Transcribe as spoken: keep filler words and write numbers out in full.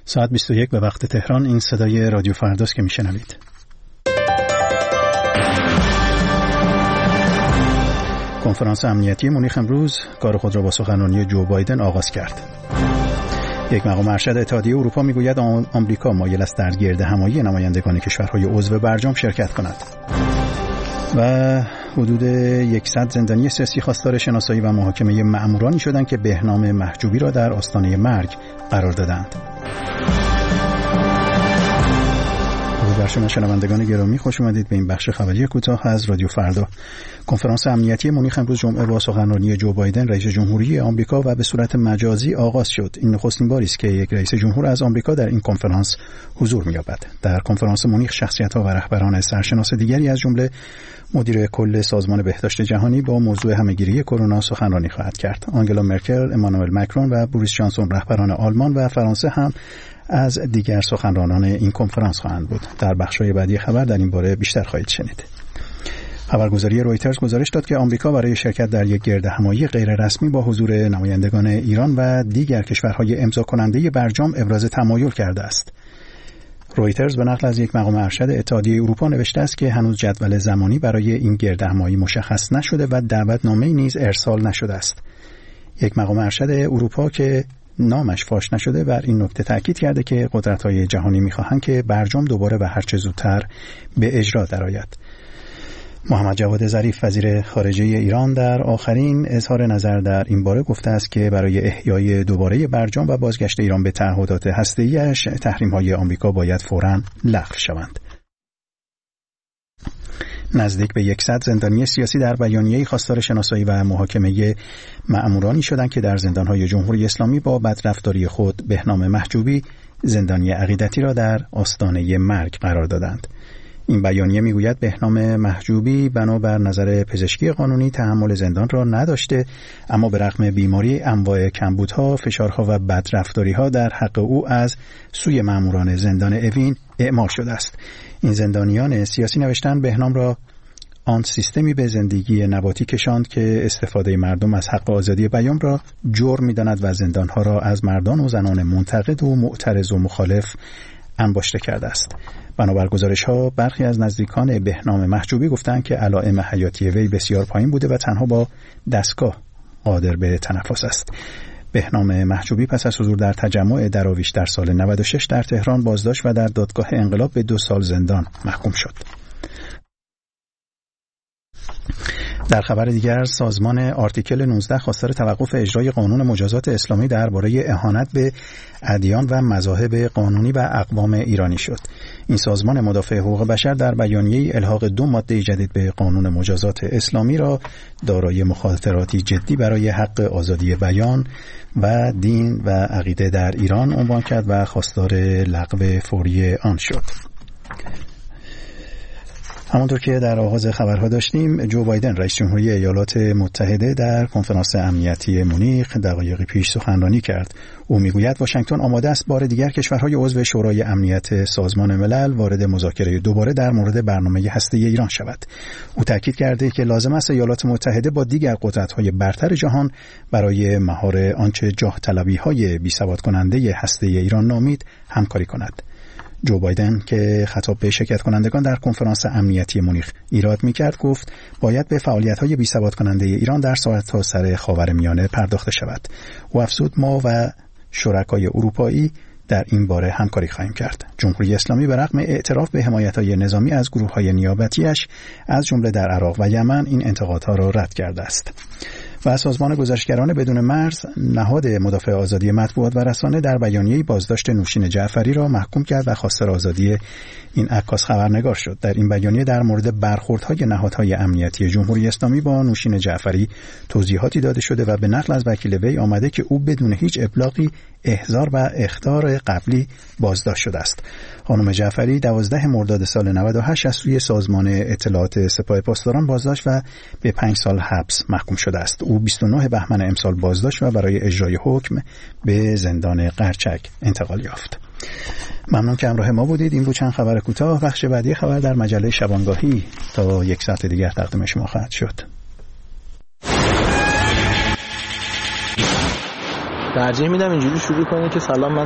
ساعت بیست و یک به وقت تهران. این صدای رادیو فرداست که میشنوید. کنفرانس امنیتی مونیخ امروز کار خود را با سخنرانی جو بایدن آغاز کرد. یک مقام ارشد اتحادیه اروپا میگوید آمریکا مایل است در گردهمایی نمایندگان کشورهای عضو برجام شرکت کند. و حدود صد زندانی سیاسی خواستار شناسایی و محاکمه مأمورانی شدند که بهنام محجوبی را در آستانه مرگ قرار دادند. بر شما شنوندگان گرامی خوش اومدید به این بخش خبری کوتاه از رادیو فردا. کنفرانس امنیتی مونیخ امروز جمعه با سخنرانی جو بایدن رئیس جمهوری آمریکا و به صورت مجازی آغاز شد. این نخستین باری است که یک رئیس جمهور از آمریکا در این کنفرانس حضور می‌یابد. در کنفرانس مونیخ شخصیت‌ها و رهبران سرشناس دیگری از جمله مدیر کل سازمان بهداشت جهانی با موضوع همه‌گیری کرونا سخنرانی خواهد کرد. آنگلا مرکل، امانوئل مکرون و بوریس جانسون رهبران آلمان و فرانسه هم از دیگر سخنرانان این کنفرانس خواهند بود. در بخش‌های بعدی خبر در این باره بیشتر خواهید شنید. خبرگزاری رویترز گزارش داد که آمریکا برای شرکت در یک گردهمایی غیر رسمی با حضور نمایندگان ایران و دیگر کشورهای امضا کننده برجام ابراز تمایل کرده است. رویترز به نقل از یک مقام ارشد اتحادیه اروپا نوشته است که هنوز جدول زمانی برای این گردهمایی مشخص نشده و دعوتنامه‌ای نیز ارسال نشده است. یک مقام ارشد اروپا که نامش فاش نشده بر این نکته تاکید کرده که قدرت‌های جهانی می‌خواهند که برجام دوباره و هرچه زودتر به اجرا درآید. محمد جواد ظریف وزیر خارجه ایران در آخرین اظهار نظر در این باره گفته است که برای احیای دوباره برجام و بازگشت ایران به تعهدات هسته‌ای‌اش تحریم‌های آمریکا باید فوراً لغو شوند. نزدیک به صد زندانی سیاسی در بیانیه‌ای خواستار شناسایی و محاکمه مأمورانی شدند که در زندان‌های جمهوری اسلامی با بدرفتاری خود بهنام محجوبی زندانی عقیدتی را در آستانه مرگ قرار دادند. این بیانیه میگوید بهنام محجوبی بنابر نظر پزشکی قانونی تحمل زندان را نداشته، اما به رغم بیماری انواع کمبودها، فشارها و بدرفتاری‌ها در حق او از سوی مأموران زندان اوین اعمال شده است. این زندانیان سیاسی نوشتن بهنام را آن سیستمی به زندگی نباتی کشاند که استفاده مردم از حق آزادی بیان را جرم می‌داند و زندانها را از مردان و زنان منتقد و معترض و مخالف انباشته کرده است. بنابر گزارش‌ها برخی از نزدیکان بهنام محجوبی گفتند که علائم حیاتی وی بسیار پایین بوده و تنها با دستگاه قادر به تنفس است. بهنام محجوبی پس از حضور در تجمع دراویش در سال نود و شش در تهران بازداشت و در دادگاه انقلاب به دو سال زندان محکوم شد. در خبر دیگر سازمان آرتیکل نوزده خواستار توقف اجرای قانون مجازات اسلامی درباره اهانت به ادیان و مذاهب قانونی و اقوام ایرانی شد. این سازمان مدافع حقوق بشر در بیانیه‌ای الحاق دو ماده جدید به قانون مجازات اسلامی را دارای مخاطراتی جدی برای حق آزادی بیان و دین و عقیده در ایران عنوان کرد و خواستار لغو فوری آن شد. همونطور که در آغاز خبرها داشتیم، جو بایدن رئیس جمهوری ایالات متحده در کنفرانس امنیتی مونیخ دقایقی پیش سخنرانی کرد. او میگوید واشنگتن آماده است بار دیگر کشورهای عضو شورای امنیت سازمان ملل وارد مذاکره دوباره در مورد برنامه هسته‌ای ایران شود. او تاکید کرده که لازم است ایالات متحده با دیگر قدرت‌های برتر جهان برای مهار آنچه جاه طلبی‌های بی‌ثبات کننده هسته‌ای ایران نامید همکاری کند. جو بایدن که خطاب به شرکت کنندگان در کنفرانس امنیتی مونیخ ایراد می‌کرد گفت باید به فعالیت‌های بی‌ثبات کننده ایران در سرتاسر خاورمیانه پرداخته شود. او افزود ما و شرکای اروپایی در این باره همکاری خواهیم کرد. جمهوری اسلامی به رغم اعتراف به حمایت‌های نظامی از گروه‌های نیابتی‌اش از جمله در عراق و یمن این انتقادها را رد کرده است. و سازمان گزارشگران بدون مرز نهاد مدافع آزادی مطبوعات و رسانه در بیانیه‌ای بازداشت نوشین جعفری را محکوم کرد و خواستار آزادی این عکاس خبرنگار شد. در این بیانیه در مورد برخوردهای نهادهای امنیتی جمهوری اسلامی با نوشین جعفری توضیحاتی داده شده و به نقل از وکیل وی آمده که او بدون هیچ ابلاغی احضار و اخطار قبلی بازداشت شده است. خانم جعفری دوازده مرداد سال نود و هشت از سوی سازمان اطلاعات سپاه پاسداران بازداشت و به پنج سال حبس محکوم شده است. او بیست و نه بهمن امسال بازداشت و برای اجرای حکم به زندان قرچک انتقال یافت. ممنون که همراه ما بودید. این بود چند خبر کوتاه. بخش بعدی خبر در مجله شبانگاهی تا یک ساعت دیگر تقدیم شما خواهد شد. ترجیح میدم اینجوری شروع کنید که سلام من